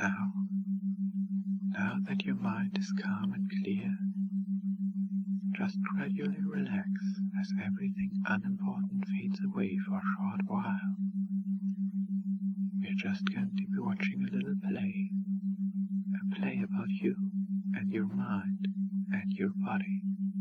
Now that your mind is calm and clear, just gradually relax as everything unimportant fades away for a short while. We're just going to be watching a little play, a play about you and your mind and your body.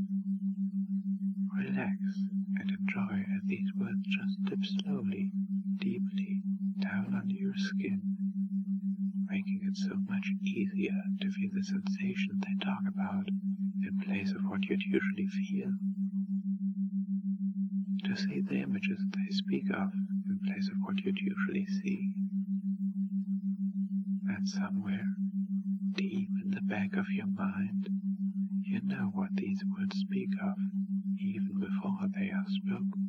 Relax and enjoy as these words just dip slowly, deeply down under your skin, making it so much easier to feel the sensation they talk about in place of what you'd usually feel. To see the images they speak of in place of what you'd usually see. And somewhere, deep in the back of your mind, you know what these words speak of, even before they are spoken.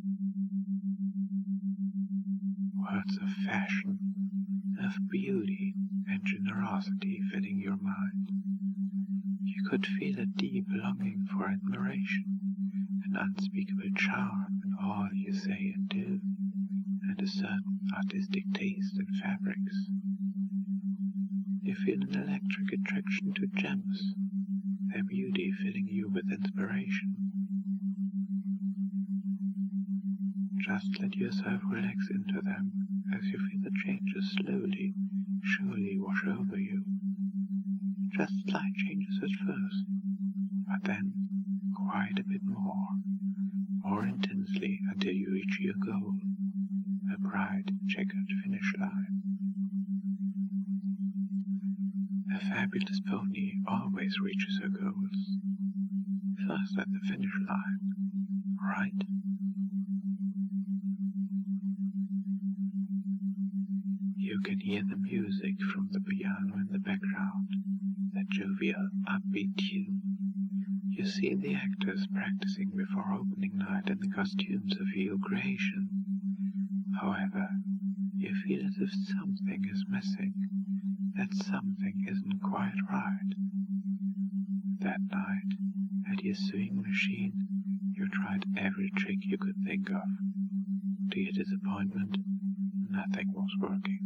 Words of fashion, of beauty and generosity filling your mind. You could feel a deep longing for admiration, an unspeakable charm in all you say and do, and a certain artistic taste in fabrics. You feel an electric attraction to gems, their beauty filling you with inspiration. Just let yourself relax into them as you feel the changes slowly, surely wash over you. Just slight changes at first, but then quite a bit more intensely until you reach your goal, a bright checkered finish line. A fabulous pony always reaches her goals, first at the finish line, right? You can hear the music from the piano in the background, the jovial, upbeat tune. You see the actors practicing before opening night in the costumes of your creation. However, you feel as if something is missing, that something isn't quite right. That night, at your sewing machine, you tried every trick you could think of. To your disappointment, nothing was working.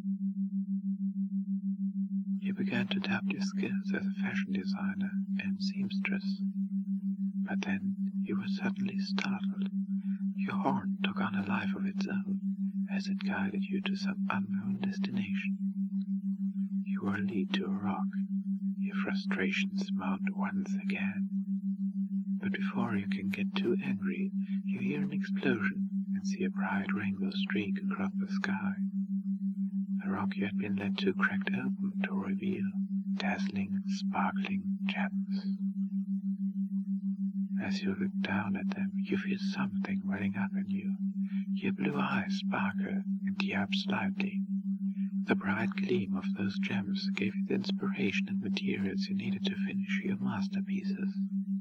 You began to doubt your skills as a fashion designer and seamstress, but then you were suddenly startled. Your horn took on a life of its own as it guided you to some unknown destination. You were led to a rock, your frustrations mount once again. But before you can get too angry, you hear an explosion and see a bright rainbow streak across the sky. The rock you had been led to cracked open to reveal dazzling, sparkling gems. As you look down at them, you feel something welling up in you. Your blue eyes sparkle and tear up slightly. The bright gleam of those gems gave you the inspiration and materials you needed to finish your masterpieces.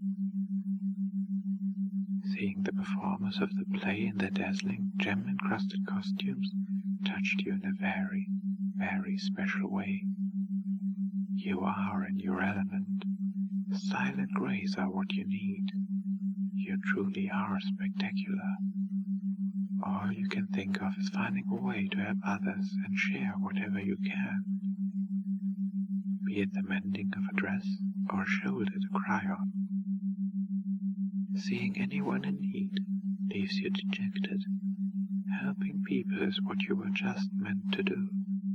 Seeing the performers of the play in their dazzling, gem-encrusted costumes touched you in a very, very special way. You are in your element. Style and grace are what you need. You truly are spectacular. All you can think of is finding a way to help others and share whatever you can. Be it the mending of a dress or a shoulder to cry on. Seeing anyone in need leaves you dejected. Helping people is what you were just meant to do.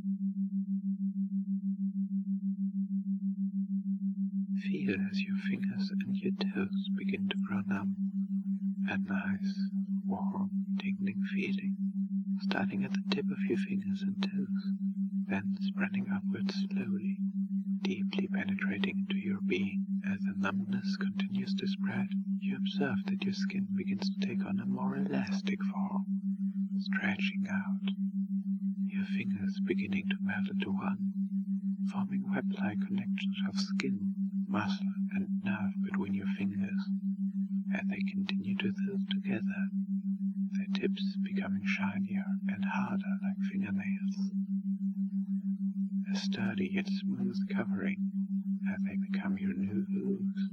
Feel as your fingers and your toes begin to grow numb. A nice, warm, tingling feeling, starting at the tip of your fingers and toes, then spreading upwards slowly, deeply penetrating into your being. As the numbness continues to spread, you observe that your skin begins to take on a more elastic form, stretching out, your fingers beginning to melt into one, forming web-like connections of skin, muscle, and nerve between your fingers. As they continue to thicken together, their tips becoming shinier and harder like fingernails. A sturdy yet smooth covering as they become your new hooves.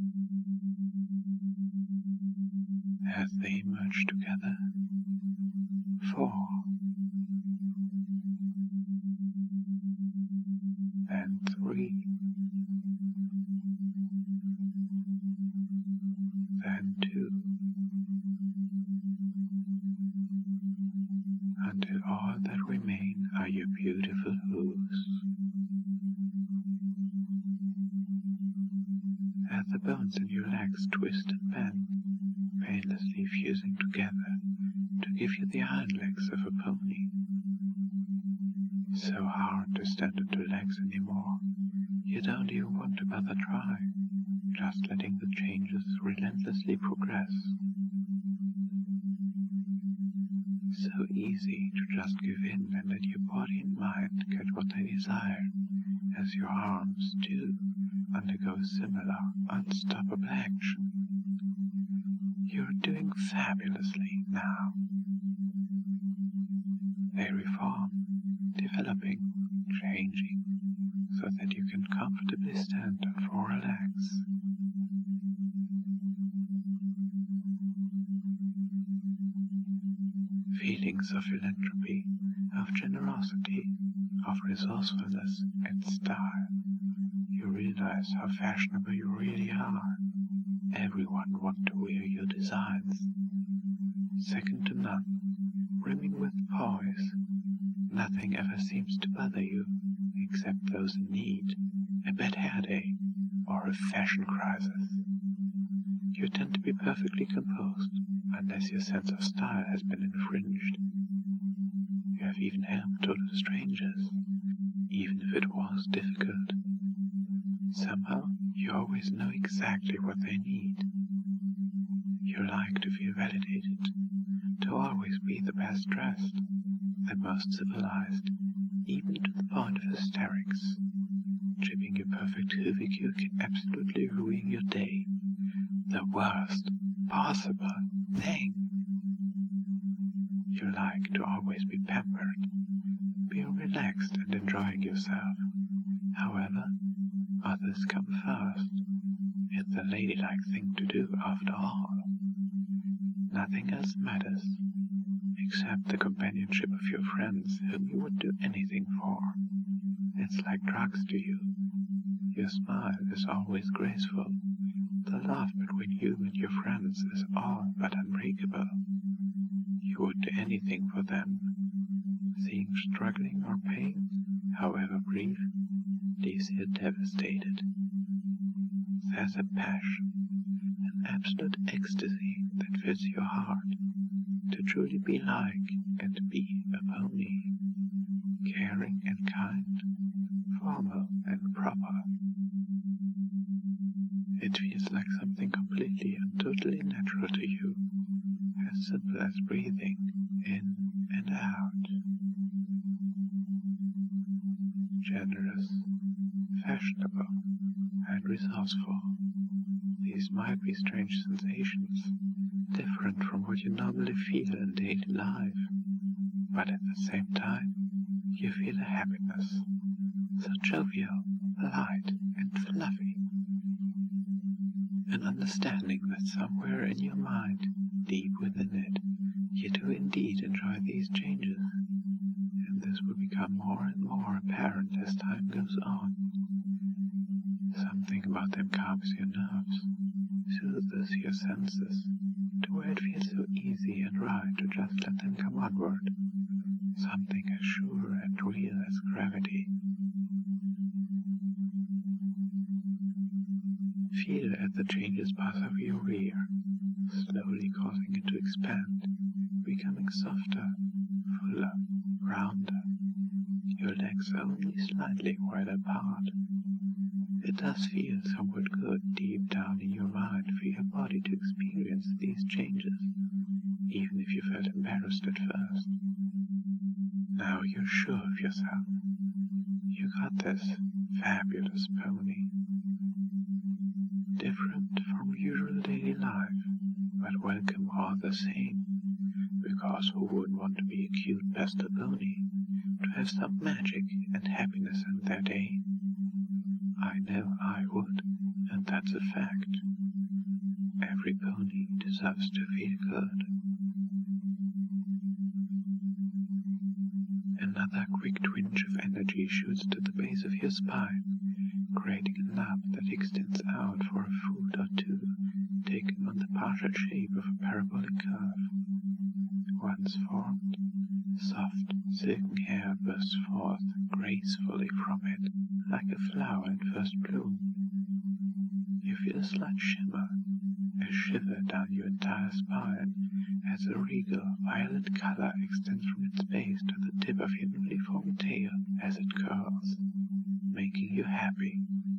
As they merge together, 4, All that remain are your beautiful hooves. As the bones in your legs twist and bend, painlessly fusing together to give you the hind legs of a pony. So hard to stand on two legs anymore, you don't even want to bother trying, just letting the changes relentlessly progress. So easy to just give in and let your body and mind get what they desire, as your arms, too, undergo similar, unstoppable action. You're doing fabulously now. They reform, developing, changing, so that you can comfortably stand on 4 legs. Feelings of philanthropy, of generosity, of resourcefulness and style. You realize how fashionable you really are. Everyone wants to wear your designs. Second to none, brimming with poise. Nothing ever seems to bother you, except those in need, a bad hair day, or a fashion crisis. You tend to be perfectly composed, unless your sense of style has been infringed. You have even helped total strangers, even if it was difficult. Somehow, you always know exactly what they need. You like to feel validated, to always be the best dressed, the most civilized, even to the point of hysterics. Tripping your perfect hoovy can absolutely ruin your day. The worst possible thing. You like to always be pampered, being relaxed and enjoying yourself. However, others come first. It's a ladylike thing to do after all. Nothing else matters, except the companionship of your friends whom you would do anything for. It's like drugs to you. Your smile is always graceful. The love between you and your friends is all but unbreakable. You would do anything for them. Seeing struggling or pain, however brief, leaves you devastated. There's a passion, an absolute ecstasy that fills your heart, to truly be like and be a pony, caring and kind, formal and proper. It feels like something completely and totally natural to you, as simple as breathing in and out. Generous, fashionable, and resourceful. These might be strange sensations, different from what you normally feel in daily life, but at the same time, you feel a happiness, so jovial, light, and fluffy. An understanding that somewhere in your mind, deep within it, you do indeed enjoy these changes, and this will become more and more apparent as time goes on. Something about them calms your nerves, soothes your senses, to where it feels so easy and right to just let them come onward. Something as sure and real as gravity. Feel as the changes pass over your rear, slowly causing it to expand, becoming softer, fuller, rounder. Your legs are only slightly wide apart. It does feel somewhat good deep down in your mind for your body to experience these changes, even if you felt embarrassed at first. Now you're sure of yourself. You got this fabulous pony. Different from usual daily life, but welcome all the same, because who wouldn't want to be a cute pastel pony, to have some magic and happiness in their day? I know I would, and that's a fact. Every pony deserves to feel good. Another quick twinge of energy shoots to the base of your spine, creating a knob that extends out for a foot or two, taking on the partial shape of a parabolic curve. One transformed. Soft, silken hair bursts forth gracefully from it, like a flower in first bloom. You feel a slight shimmer, a shiver down your entire spine, as a regal violet color extends from its base to the tip of your newly formed tail as it curls, making you happy.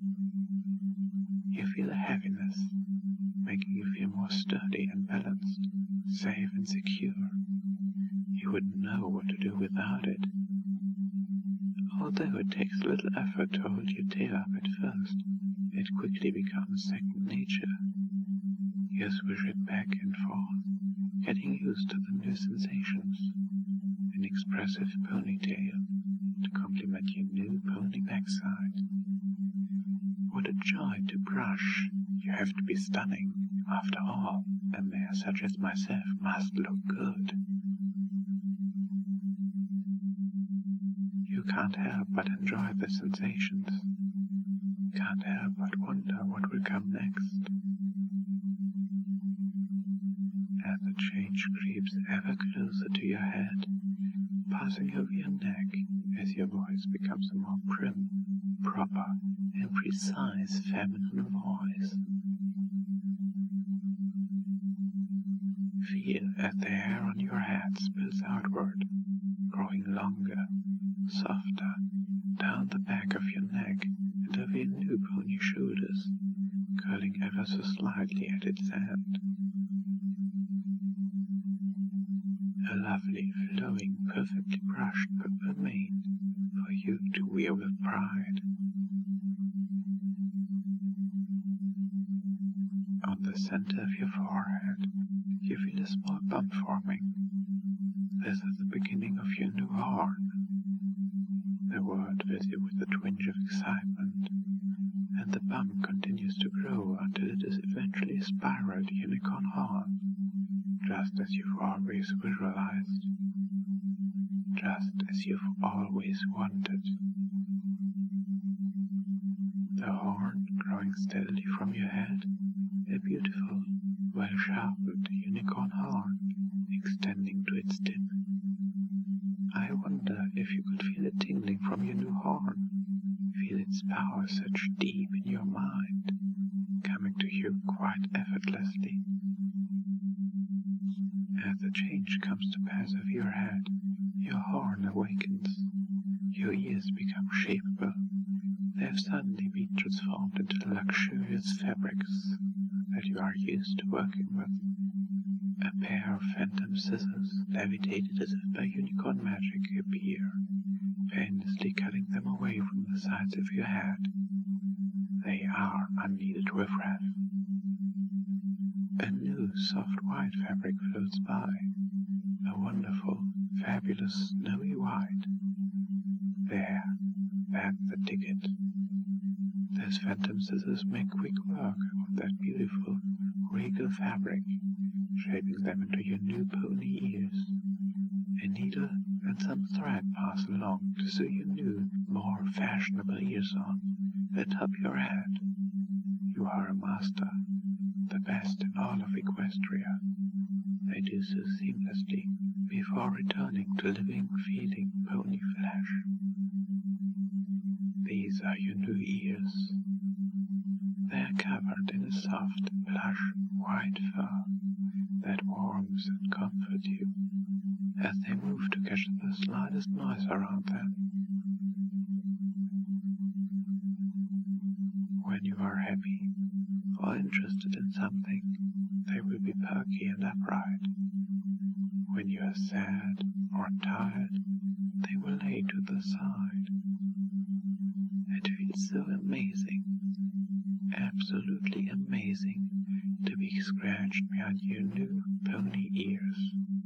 You feel a heaviness, making you feel more sturdy and balanced, safe and secure. You wouldn't know what to do without it. Although it takes little effort to hold your tail up at first, it quickly becomes second nature. You swish it back and forth, getting used to the new sensations. An expressive ponytail to complement your new pony backside. What a joy to brush! You have to be stunning. After all, a mare such as myself must look good. You can't help but enjoy the sensations. Can't help but wonder what will come next. As the change creeps ever closer to your head, passing over your neck as your voice becomes a more prim, proper, and precise feminine voice. Feel as the hair on your head spills outward, growing longer, softer, down the back of your neck and over your new pony shoulders, curling ever so slightly at its end. A lovely, flowing, perfectly brushed purple mane for you to wear with pride. On the center of your forehead, you feel a small bump forming. This is the beginning of your new horn. The word fills you with a twinge of excitement, and the bump continues to grow until it is eventually a spiraled unicorn horn, just as you've always visualized, just as you've always wanted. The horn growing steadily from your head, a beautiful, well-sharpened unicorn horn extending to its tip. I wonder if you could feel it tingling from your new horn, feel its power surge deep in your mind, coming to you quite effortlessly. As the change comes to pass over your head, your horn awakens, your ears become shapeable. They have suddenly been transformed into luxurious fabrics that you are used to working with. A pair of phantom scissors, levitated as if by unicorn magic, appear, painlessly cutting them away from the sides of your head. They are unneeded riffraff. A new soft white fabric floats by, a wonderful, fabulous snowy white. There, that's the ticket. Those phantom scissors make quick work of that beautiful, regal fabric, shaping them into your new pony ears. A needle and some thread pass along to sew your new, more fashionable ears on, atop your head. You are a master, the best in all of Equestria. They do so seamlessly before returning to living, feeling pony flesh. These are your new ears. They are covered in a soft, plush, white fur that warms and comforts you as they move to catch the slightest noise around them. When you are happy or interested in something, they will be perky and upright. When you are sad or tired, they will lay to the side. It feels so amazing, absolutely amazing, to be scratched behind your new pony ears.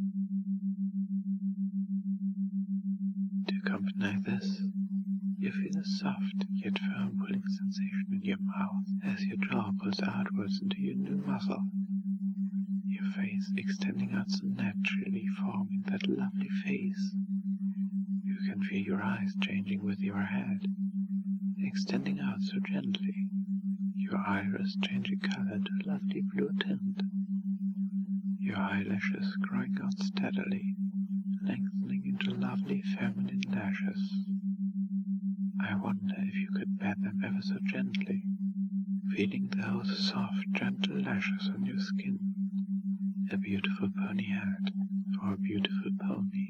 To accompany this, you feel a soft yet firm pulling sensation in your mouth as your jaw pulls outwards into your new muzzle, your face extending out so naturally, forming that lovely face. You can feel your eyes changing with your head, extending out so gently, your iris changing color to a lovely blue tint, your eyelashes growing out steadily, lengthening into lovely feminine lashes. I wonder if you could pat them ever so gently, feeling those soft, gentle lashes on your skin. A beautiful pony hat for a beautiful pony.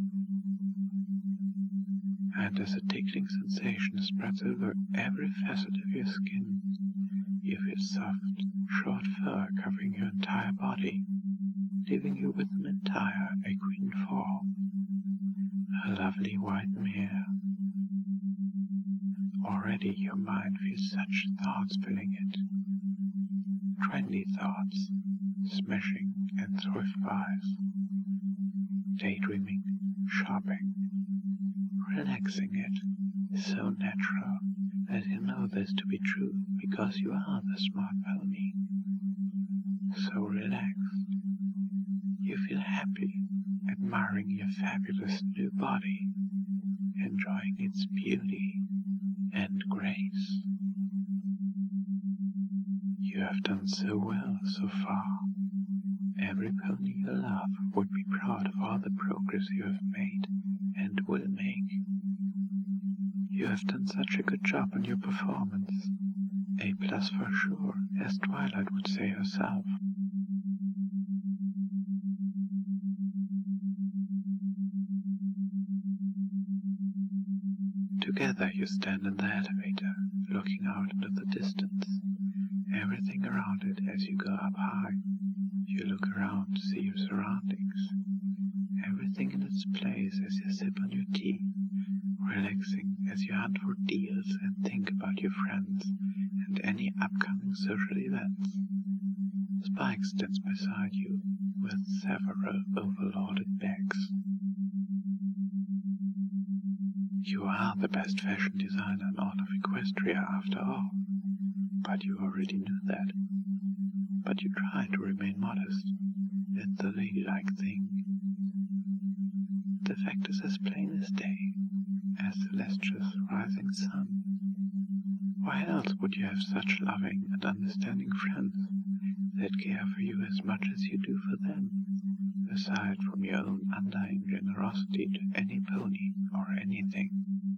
And as a tickling sensation spreads over every facet of your skin, you feel soft, short fur covering your entire body, leaving you with an entire equine form, a lovely white mare. Already your mind feels such thoughts filling it. Trendy thoughts, smashing and thrift buys, daydreaming, shopping, relaxing it is so natural that you know this to be true because you are the smart pony. So relaxed, you feel happy, admiring your fabulous new body, enjoying its beauty and grace. You have done so well so far. Every pony you love would be proud of all the progress you have made and will make. You have done such a good job on your performance. A+ for sure, as Twilight would say herself. Together you stand in the elevator, looking out into the distance, everything around it as you go up high. You look around to see your surroundings, everything in its place as you sip on your tea, relaxing as you hunt for deals and think about your friends and any upcoming social events. Spike stands beside you with several overloaded bags. You are the best fashion designer in all of Equestria after all, but you already knew that. But you try to remain modest. It's the ladylike thing. The fact is as plain as day, as Celestia's rising sun. Why else would you have such loving and understanding friends that care for you as much as you do for them, aside from your own undying generosity to any pony or anything?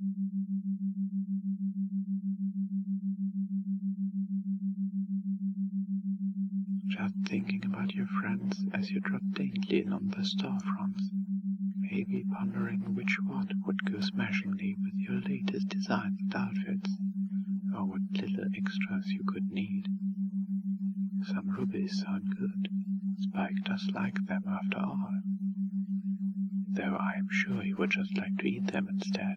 Just thinking about your friends as you trot daintily along the storefronts, maybe pondering which one would go smashingly with your latest designs and outfits, or what little extras you could need. Some rubies sound good. Spike does like them after all. Though I am sure he would just like to eat them instead.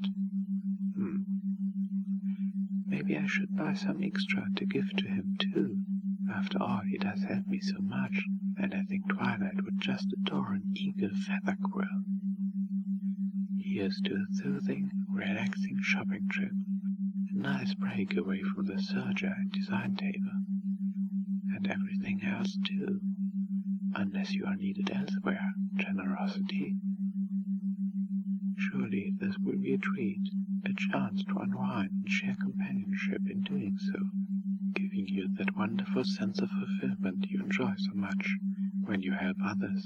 Maybe I should buy some extra to give to him too. After all, he does help me so much, and I think Twilight would just adore an eagle feather quill. Here's to a soothing, relaxing shopping trip, a nice break away from the serger and design table, and everything else too, unless you are needed elsewhere, generosity. Surely this will be a treat, a chance to unwind and share companionship in doing so, giving you that wonderful sense of fulfillment you enjoy so much when you help others.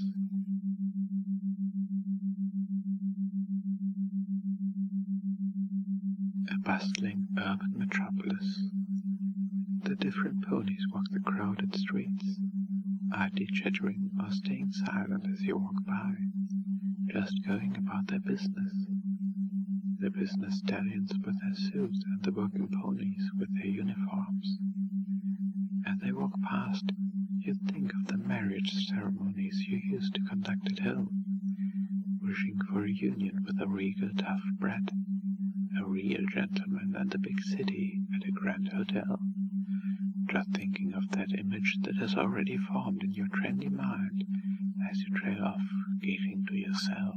A bustling urban metropolis. The different ponies walk the crowded streets, idly chattering or staying silent as you walk by, just going about their business. The business stallions with their suits and the working ponies with their uniforms. As they walk past, you think of the marriage ceremonies you used to conduct at home, wishing for a union with a regal tough bred, a real gentleman in the big city at a grand hotel, just thinking of that image that has already formed in your trendy mind as you trail off, gazing to yourself.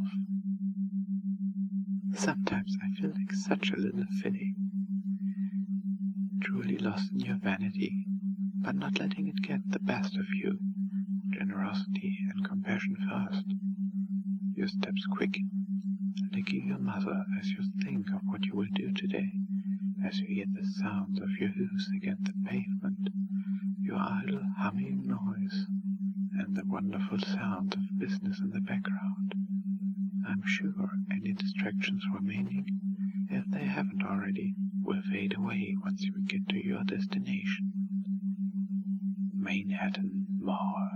Sometimes I feel like such a little filly, truly lost in your vanity, but not letting it get the best of you. Generosity and compassion first. Your steps quicken, licking your muzzle as you think of what you will do today, as you hear the sounds of your hooves against the pavement, your idle humming noise, and the wonderful sounds of business in the background. I I'm sure any distractions remaining, if they haven't already, will fade away once you get to your destination. Manhattan Mall.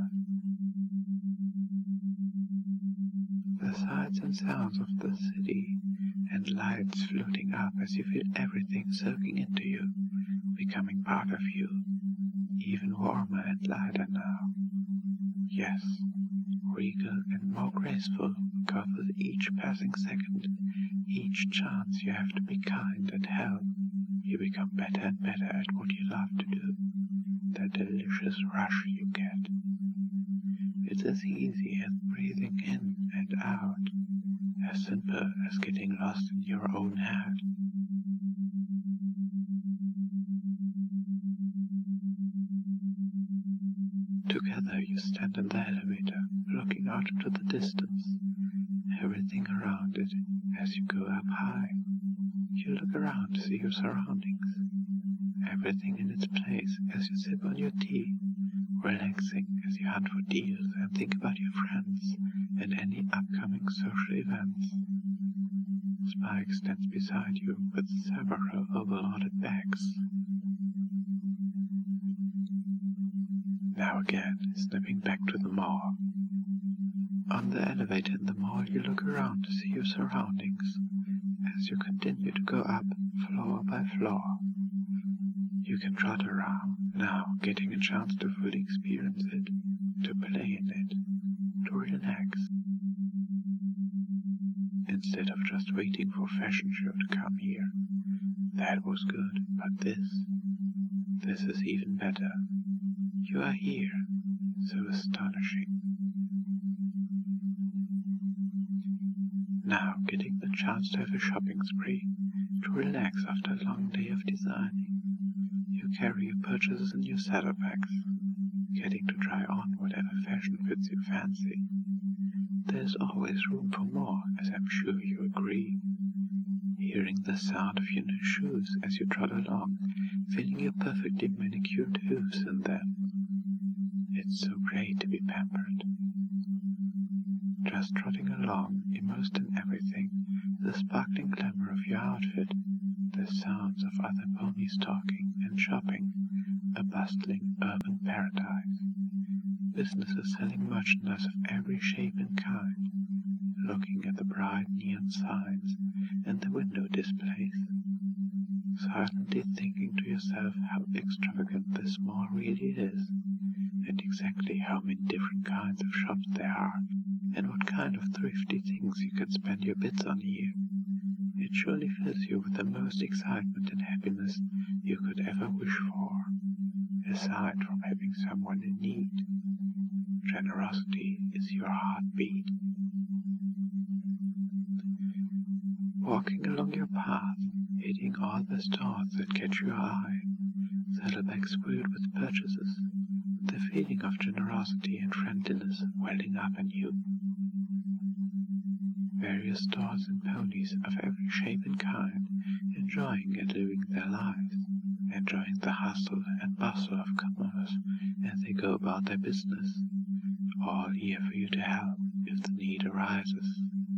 The sights and sounds of the city and lights floating up as you feel everything soaking into you, becoming part of you, even warmer and lighter now. Yes, regal and more graceful, because with each passing second, each chance you have to be kind and help, you become better and better at what you love to do. The delicious rush you get. It's as easy as breathing in and out, as simple as getting lost in your own head. Together you stand in the elevator, looking out into the distance, everything around it as you go up high. You look around to see your surroundings, everything in its place as you sip on your tea, relaxing as you hunt for deals and think about your friends and any upcoming social events. Spike stands beside you with several overloaded bags. Now again, stepping back to the mall. On the elevator in the mall, you look around to see your surroundings as you continue to go up floor by floor. You can trot around, now getting a chance to fully experience it, to play in it, to relax. Instead of just waiting for fashion show to come here. That was good, but this is even better. You are here, so astonishing. Now getting the chance to have a shopping spree, to relax after a long day of designing. You carry your purchases in your saddlebags, getting to try on whatever fashion fits your fancy. There's always room for more, as I'm sure you agree. Hearing the sound of your new shoes as you trot along, feeling your perfectly manicured hooves in them. It's so great to be pampered. Just trotting along, immersed in everything, the sparkling glamour of your outfit, the sounds of other ponies talking and shopping, a bustling urban paradise. Businesses selling merchandise of every shape and kind, looking at the bright neon signs and the window displays, silently thinking to yourself how extravagant this mall really is, and exactly how many different kinds of shops there are, and what kind of thrifty things you can spend your bits on here. It surely fills you with the most excitement and happiness you could ever wish for, aside from having someone in need. Generosity is your heartbeat. Walking along your path, hitting all the stores that catch your eye, saddlebags filled with purchases, the feeling of generosity and friendliness welling up in you. Various stores and ponies of every shape and kind, enjoying and living their lives, enjoying the hustle and bustle of commerce as they go about their business, all here for you to help if the need arises.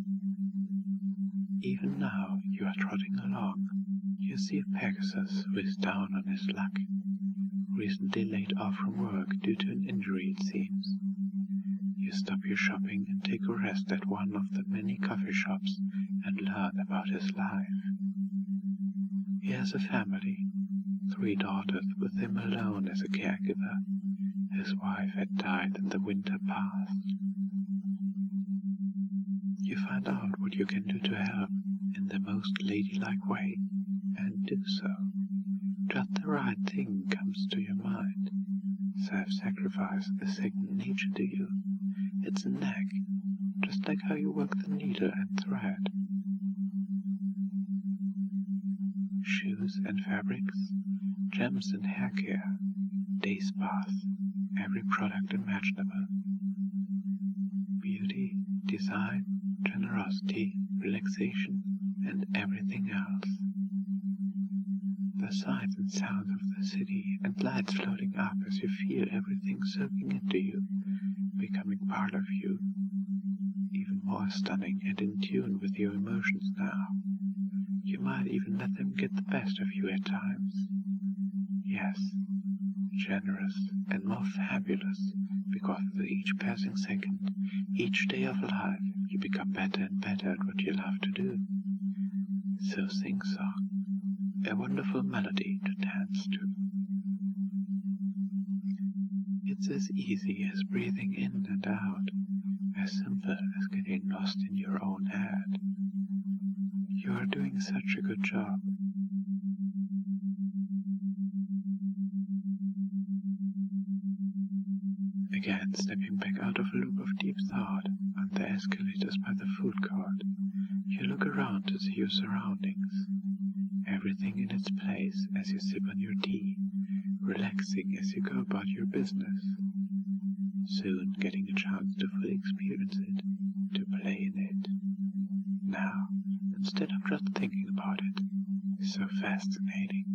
Even now you are trotting along. You see a Pegasus who is down on his luck, recently laid off from work due to an injury, it seems. You stop your shopping and take a rest at one of the many coffee shops and learn about his life. He has a family, 3 daughters with him alone as a caregiver. His wife had died in the winter past. You find out what you can do to help in the most ladylike way, and do so. Just the right thing comes to your mind. Self-sacrifice is second nature to you. It's a knack, just like how you work the needle and thread. Shoes and fabrics, gems and hair care, day spas, every product imaginable. Beauty, design, generosity, relaxation, and everything else. The sights and sounds of the city and lights floating up as you feel everything soaking into you, becoming part of you, even more stunning and in tune with your emotions now. You might even let them get the best of you at times. Yes, generous and more fabulous, because with each passing second, each day of life, you become better and better at what you love to do. So sing song, a wonderful melody to dance to. It's as easy as breathing in and out, as simple as getting lost in your own head. You are doing such a good job. Again, stepping back out of a loop of deep thought on the escalators by the food court, you look around to see your surroundings. Everything in its place as you sip on your tea, relaxing as you go about your business. Soon getting a chance to fully experience it, to play in it. Now, instead of just thinking about it, so fascinating.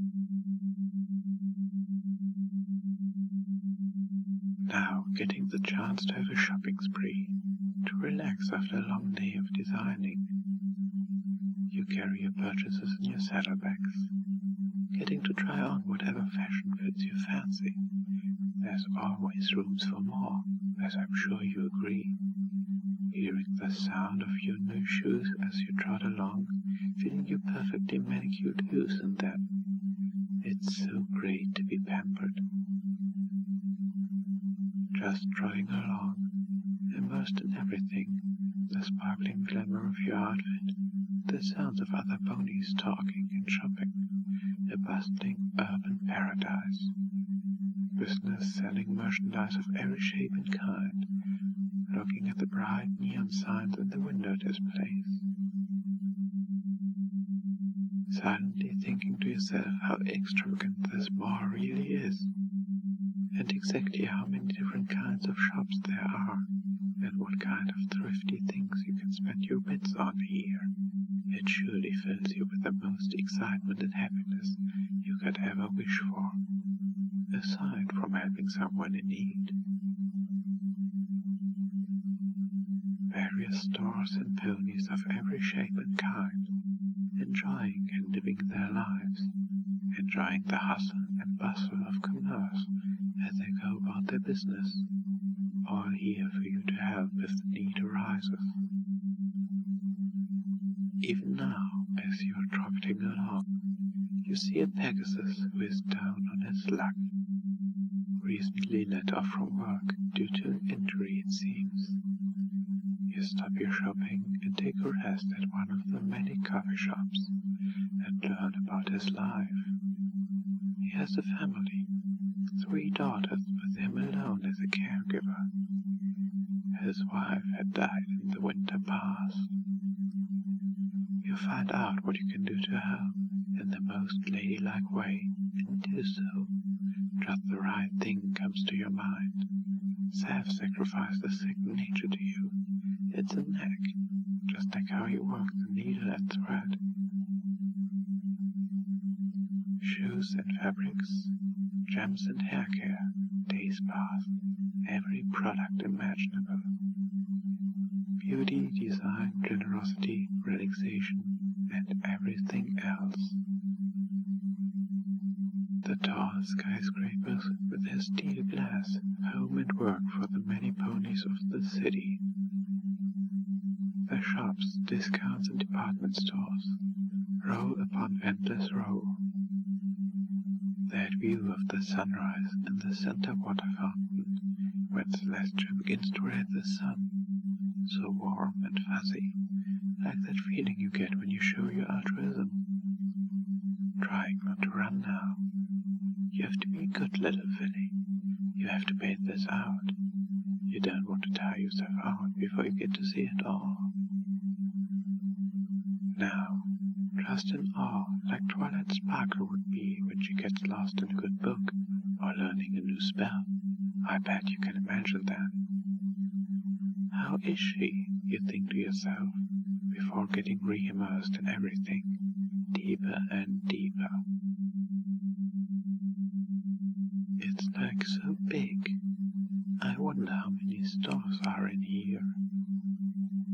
Now getting the chance to have a shopping spree, to relax after a long day of designing. You carry your purchases in your saddlebags, getting to try on whatever fashion fits your fancy. There's always rooms for more, as I'm sure you agree. Hearing the sound of your new shoes as you trot along, feeling your perfectly manicured hooves in them. It's so great to be pampered. Just trotting along, immersed in everything, the sparkling glamour of your outfit, the sounds of other ponies talking and shopping, a bustling urban paradise. Business selling merchandise of every shape and kind, looking at the bright neon signs in the window displays. Silently thinking to yourself how extravagant this mall really is, and exactly how many different kinds of shops there are, and what kind of thrifty things you can spend your bits on here. It surely fills you with the most excitement and happiness you could ever wish for, aside from helping someone in need. Various stores and ponies of every shape and kind, enjoying and living their lives, enjoying the hustle and bustle of commerce as they go about their business, all here for you to help if the need arises. Even now, as you are trotting along, you see a Pegasus who is down on his luck, recently let off from work due to an injury, it seems. You stop your shopping and take a rest at one of the many coffee shops and learn about his life. He has a family, 3 daughters with him alone as a caregiver. His wife had died in the winter past. You find out what you can do to help in the most ladylike way, and do so. Just the right thing comes to your mind. Self-sacrifice is second nature to you. It's a knack, just like how you work the needle and thread. Shoes and fabrics, gems and hair care, day spas, every product imaginable. Beauty, design, generosity, relaxation, and everything else. The tall skyscrapers with their steel glass, home and work for the many ponies of the city. The shops, discounts and department stores, row upon endless row. That view of the sunrise and the center water fountain, when Celestia begins to red the sun, so warm and fuzzy, like that feeling you get when you show your altruism. Trying not to run now. You have to be a good little filly. You have to bait this out. You don't want to tire yourself out before you get to see it all. Now, just in awe, like Twilight Sparkle would be when she gets lost in a good book or learning a new spell. I bet you can imagine that. How is she, you think to yourself, before getting re-immersed in everything, deeper and deeper. It's like so big. I wonder how many stores are in here.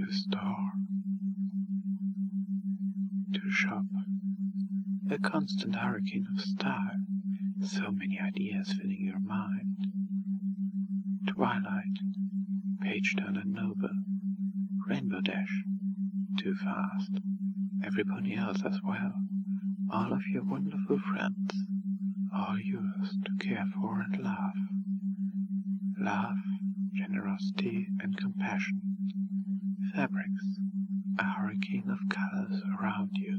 to store, to shop, a constant hurricane of style, so many ideas filling your mind. Twilight, Page Turner Noble, Rainbow Dash, Too Fast, everybody else as well, all of your wonderful friends, all yours to care for and love. Love, generosity, and compassion. Fabrics, a hurricane of colors around you.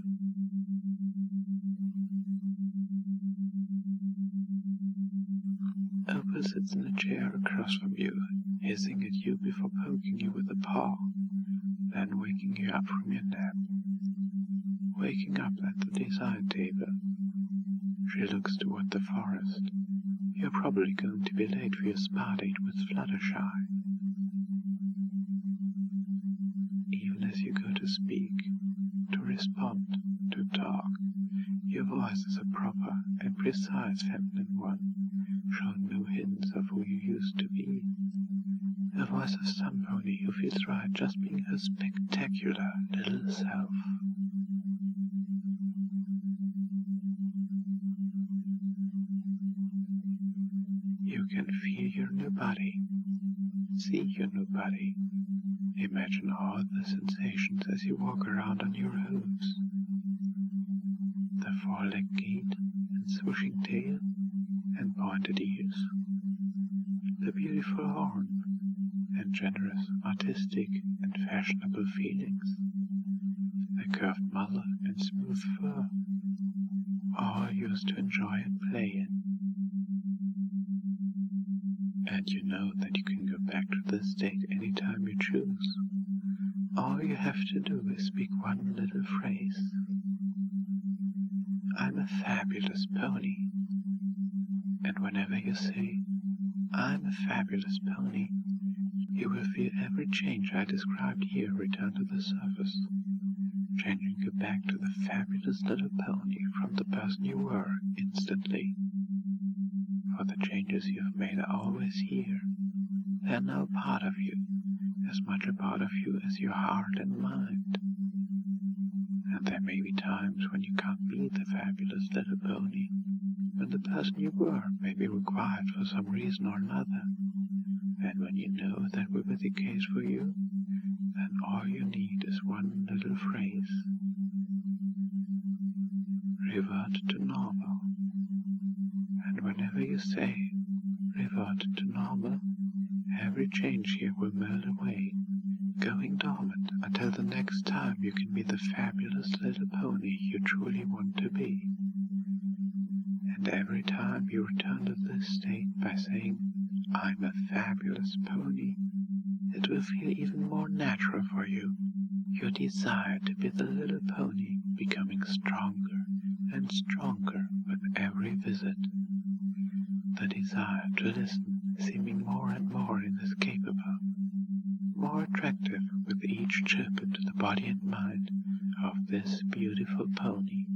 Opal sits in a chair across from you, hissing at you before poking you with a paw, then waking you up from your nap. Waking up at the design table. She looks toward the forest. You're probably going to be late for your spa date with Fluttershy. Even as you go to speak, to respond, to talk, your voice is a proper and precise feminine one, showing no hints of who you used to be. The voice of some pony who feels right just being her spectacular little self. You can feel your new body, see your new body, imagine all the sensations as you walk around on your hooves. The four-leg gait and swooshing tail and pointed ears. The beautiful horn and generous, artistic, and fashionable feelings. The curved muzzle and smooth fur, all yours to enjoy and play in. And you know that you can go back to this state anytime you choose. All you have to do is speak one little phrase. I'm a fabulous pony. And whenever you say, I'm a fabulous pony, you will feel every change I described here return to the surface, changing you back to the fabulous little pony from the person you were instantly. For the changes you have made are always here. They are now part of you, as much a part of you as your heart and mind. And there may be times when you can't be the fabulous little pony, when the person you were may be required for some reason or another. And when you know that will be the case for you, then all you need is one little phrase. Revert to normal. And whenever you say, revert to normal, every change here will melt away, going dormant until the next time you can be the fabulous little pony you truly want to be. And every time you return to this state by saying, I'm a fabulous pony, it will feel even more natural for you, your desire to be the little pony becoming stronger and stronger with every visit. The desire to listen seeming more and more inescapable, more attractive with each chip into the body and mind of this beautiful pony.